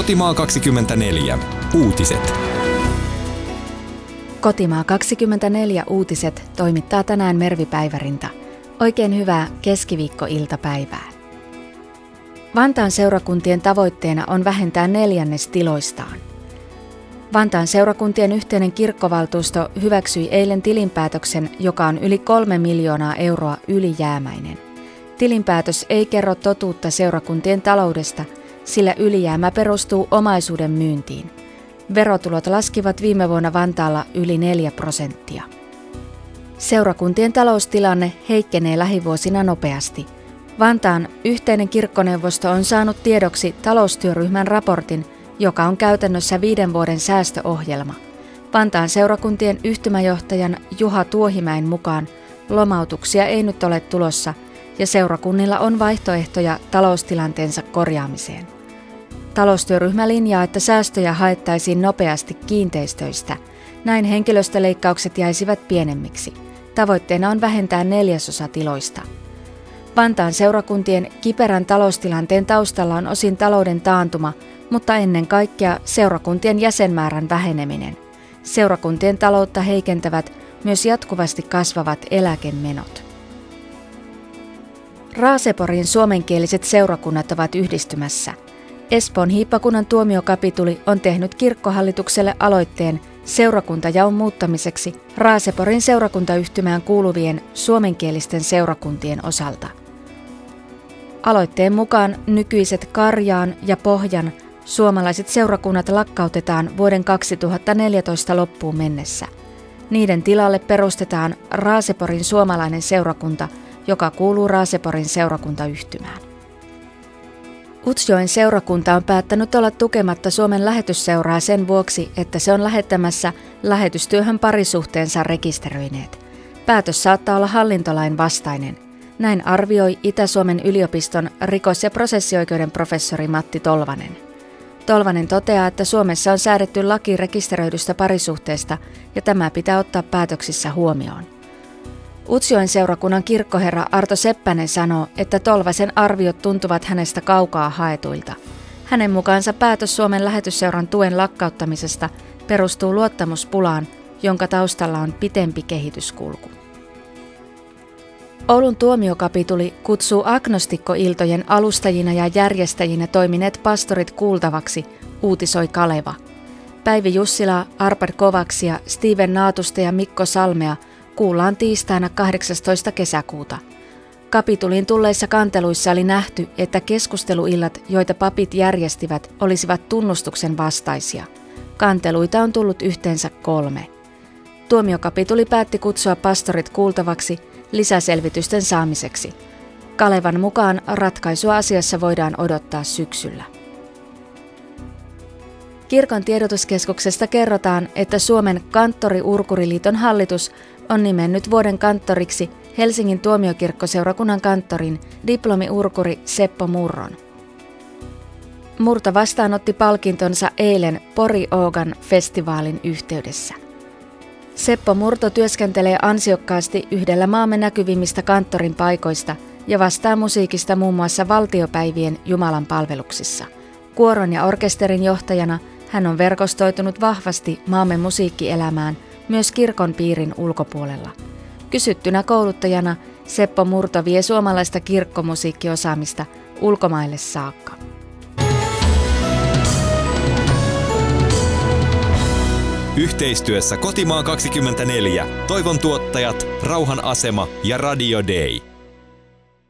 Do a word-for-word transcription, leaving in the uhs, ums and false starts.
Kotimaa kaksikymmentäneljä. Uutiset. Kotimaa kaksikymmentäneljä uutiset toimittaa tänään Mervi Päivärinta. Oikein hyvää keskiviikkoiltapäivää. Vantaan seurakuntien tavoitteena on vähentää neljännes tiloistaan. Vantaan seurakuntien yhteinen kirkkovaltuusto hyväksyi eilen tilinpäätöksen, joka on yli kolme miljoonaa euroa ylijäämäinen. Tilinpäätös ei kerro totuutta seurakuntien taloudesta, sillä ylijäämä perustuu omaisuuden myyntiin. Verotulot laskivat viime vuonna Vantaalla yli neljä prosenttia. Seurakuntien taloustilanne heikkenee lähivuosina nopeasti. Vantaan yhteinen kirkkoneuvosto on saanut tiedoksi taloustyöryhmän raportin, joka on käytännössä viiden vuoden säästöohjelma. Vantaan seurakuntien yhtymäjohtajan Juha Tuohimäen mukaan lomautuksia ei nyt ole tulossa ja seurakunnilla on vaihtoehtoja taloustilanteensa korjaamiseen. Taloustyöryhmä linjaa, että säästöjä haettaisiin nopeasti kiinteistöistä. Näin henkilöstöleikkaukset jäisivät pienemmiksi. Tavoitteena on vähentää neljäsosa tiloista. Vantaan seurakuntien kiperän taloustilanteen taustalla on osin talouden taantuma, mutta ennen kaikkea seurakuntien jäsenmäärän väheneminen. Seurakuntien taloutta heikentävät myös jatkuvasti kasvavat eläkemenot. Raaseporin suomenkieliset seurakunnat ovat yhdistymässä. Espoon hiippakunnan tuomiokapituli on tehnyt kirkkohallitukselle aloitteen seurakuntajaon muuttamiseksi Raaseporin seurakuntayhtymään kuuluvien suomenkielisten seurakuntien osalta. Aloitteen mukaan nykyiset Karjaan ja Pohjan suomalaiset seurakunnat lakkautetaan vuoden kaksituhattaneljätoista loppuun mennessä. Niiden tilalle perustetaan Raaseporin suomalainen seurakunta, joka kuuluu Raaseporin seurakuntayhtymään. Utsjoen seurakunta on päättänyt olla tukematta Suomen lähetysseuraa sen vuoksi, että se on lähettämässä lähetystyöhön parisuhteensa rekisteröineet. Päätös saattaa olla hallintolain vastainen. Näin arvioi Itä-Suomen yliopiston rikos- ja prosessioikeuden professori Matti Tolvanen. Tolvanen toteaa, että Suomessa on säädetty laki rekisteröidystä parisuhteesta ja tämä pitää ottaa päätöksissä huomioon. Utsjoen seurakunnan kirkkoherra Arto Seppänen sanoo, että Tolvasen arviot tuntuvat hänestä kaukaa haetuilta. Hänen mukaansa päätös Suomen lähetysseuran tuen lakkauttamisesta perustuu luottamuspulaan, jonka taustalla on pitempi kehityskulku. Oulun tuomiokapituli kutsuu agnostikkoiltojen alustajina ja järjestäjinä toimineet pastorit kuultavaksi, uutisoi Kaleva. Päivi Jussilaa, Arpad Kovaksia, Steven Naatusta ja Mikko Salmea kuullaan tiistaina kahdeksastoista kesäkuuta. Kapituliin tulleissa kanteluissa oli nähty, että keskusteluillat, joita papit järjestivät, olisivat tunnustuksen vastaisia. Kanteluita on tullut yhteensä kolme. Tuomiokapituli päätti kutsua pastorit kuultavaksi lisäselvitysten saamiseksi. Kalevan mukaan ratkaisua asiassa voidaan odottaa syksyllä. Kirkon tiedotuskeskuksesta kerrotaan, että Suomen Kanttori-Urkuriliiton hallitus on nimennyt vuoden kanttoriksi Helsingin tuomiokirkkoseurakunnan kanttorin diplomi-urkuri Seppo Murron. Murto vastaanotti palkintonsa eilen Pori-Oogan festivaalin yhteydessä. Seppo Murto työskentelee ansiokkaasti yhdellä maamme näkyvimmistä kanttorin paikoista ja vastaa musiikista muun muassa valtiopäivien Jumalan palveluksissa. Kuoron ja orkesterin johtajana hän on verkostoitunut vahvasti maamme musiikkielämään myös kirkon piirin ulkopuolella. Kysyttynä kouluttajana Seppo Murto vie suomalaista kirkkomusiikkiosaamista ulkomaille saakka. Yhteistyössä Kotimaa kaksikymmentäneljä, Toivon tuottajat, Rauhan asema ja Radio Day.